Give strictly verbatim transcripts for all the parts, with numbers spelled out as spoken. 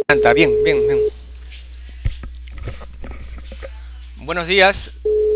Anta, bien, bien, bien. Buenos días.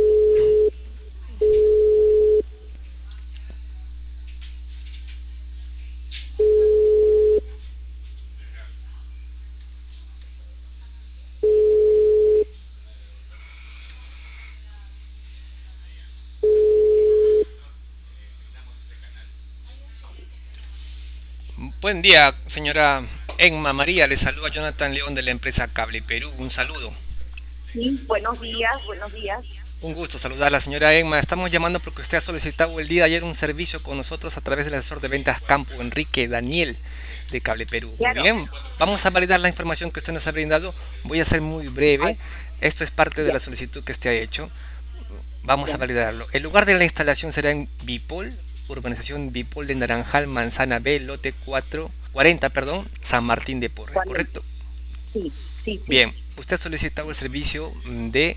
Buen día, señora Emma María. Le saluda Jonathan León de la empresa Cable Perú. Un saludo. Sí, buenos días, buenos días. Un gusto saludar a la señora Emma. Estamos llamando porque usted ha solicitado el día de ayer un servicio con nosotros a través del asesor de ventas Campo Enrique Daniel de Cable Perú. Muy Claro. bien, vamos a validar la información que usted nos ha brindado. Voy a ser muy Ay, breve. Esto es parte de ya, la solicitud que usted ha hecho. Vamos a ya. validarlo. El lugar de la instalación será en Bipol, urbanización Bipol de Naranjal, Manzana B, lote cuatro cuarenta, perdón, San Martín de Porres, cuarenta. ¿correcto? Sí, sí, sí. Bien, usted ha solicitado el servicio de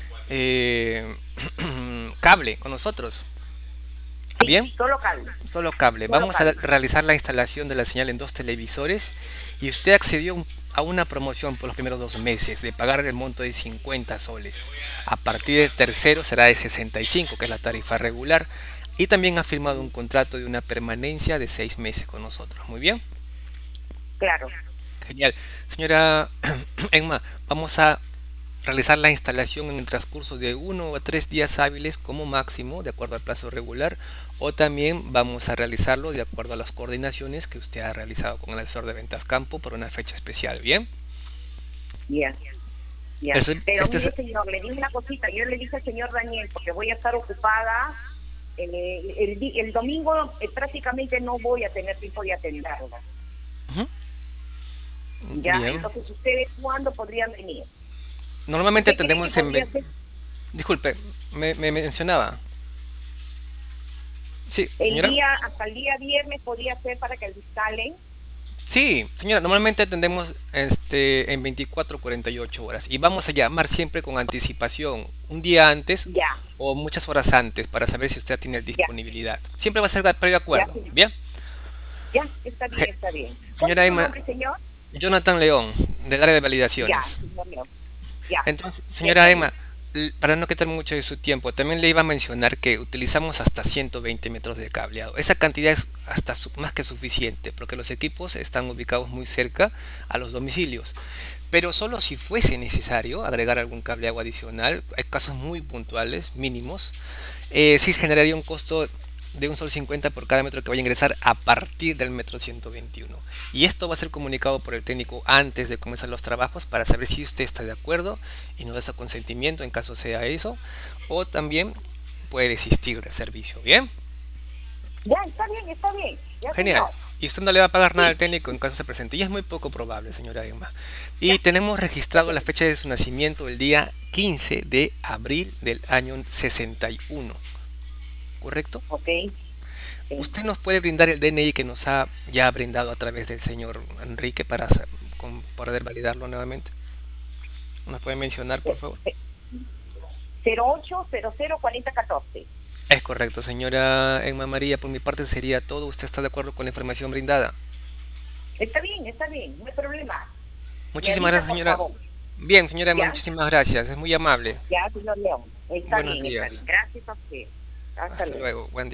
eh, cable con nosotros. Sí, Bien, solo cable, solo cable. solo Vamos a cable. realizar la instalación de la señal en dos televisores y usted accedió a una promoción por los primeros dos meses de pagar el monto de cincuenta soles. A partir del tercero será de sesenta y cinco, que es la tarifa regular. Y también ha firmado un contrato de una permanencia de seis meses con nosotros. Muy bien. Claro. Genial. Señora Emma, vamos a realizar la instalación en el transcurso de uno o tres días hábiles como máximo, de acuerdo al plazo regular, o también vamos a realizarlo de acuerdo a las coordinaciones que usted ha realizado con el asesor de ventas campo por una fecha especial. Bien, Ya, ya. este, Pero este es, mire, señor, le dije una cosita. Yo le dije al señor Daniel, porque voy a estar ocupada. eh, el, di- el domingo eh, prácticamente no voy a tener tiempo de atenderlo. ujú, Ya, bien. entonces ustedes, ¿cuándo podrían venir? Normalmente ¿Usted cree que atendemos en... podría ve- ser Disculpe, me, me mencionaba. Sí, el señora. día, hasta el día viernes podría ser para que lo instalen? Sí, señora, normalmente atendemos este, en veinticuatro o cuarenta y ocho horas y vamos a llamar siempre con anticipación, un día antes Ya, o muchas horas antes para saber si usted tiene ya, disponibilidad. Siempre va a ser previo ya, acuerdo, señor. ¿bien? Ya, está bien, Je- está bien. ¿Cuál es Señora su Emma, nombre, señor? Jonathan León, del área de Ya, validaciones. señor León. Ya, Entonces, ya señora está Emma, bien. l- para no quitar mucho de su tiempo, también le iba a mencionar que utilizamos hasta ciento veinte metros de cableado. Esa cantidad es hasta su- más que suficiente, porque los equipos están ubicados muy cerca a los domicilios. Pero solo si fuese necesario agregar algún cableado adicional, hay casos muy puntuales, mínimos, eh, sí generaría un costo de un sol cincuenta por cada metro que vaya a ingresar a partir del metro ciento veintiuno. Y esto va a ser comunicado por el técnico antes de comenzar los trabajos para saber si usted está de acuerdo y nos da su consentimiento en caso sea eso, o también puede desistir del servicio. Bien, Ya, está bien, está bien. Ya, genial. señor. Y usted no le va a pagar nada al Sí, técnico en caso se presente. Y es muy poco probable, señora Emma. Y ya, tenemos ya, registrado la señor. fecha de su nacimiento el día quince de abril del año sesenta y uno. ¿Correcto? Ok. Sí. ¿Usted nos puede brindar el D N I que nos ha ya brindado a través del señor Enrique para hacer- con- poder validarlo nuevamente? ¿Nos puede mencionar, por Eh, favor? eh, cero ocho cero cero cuarenta catorce. Es correcto, señora Emma María. Por mi parte sería todo. ¿Usted está de acuerdo con la información brindada? Está bien, está bien, no hay problema. Me Muchísimas avisa, gracias, por señora. favor. Bien, señora Emma, Ya, muchísimas gracias. Es muy amable. ya, señor León. Está Buenos bien, está bien. días. Gracias a usted. Hasta Hasta luego. luego. Buen día.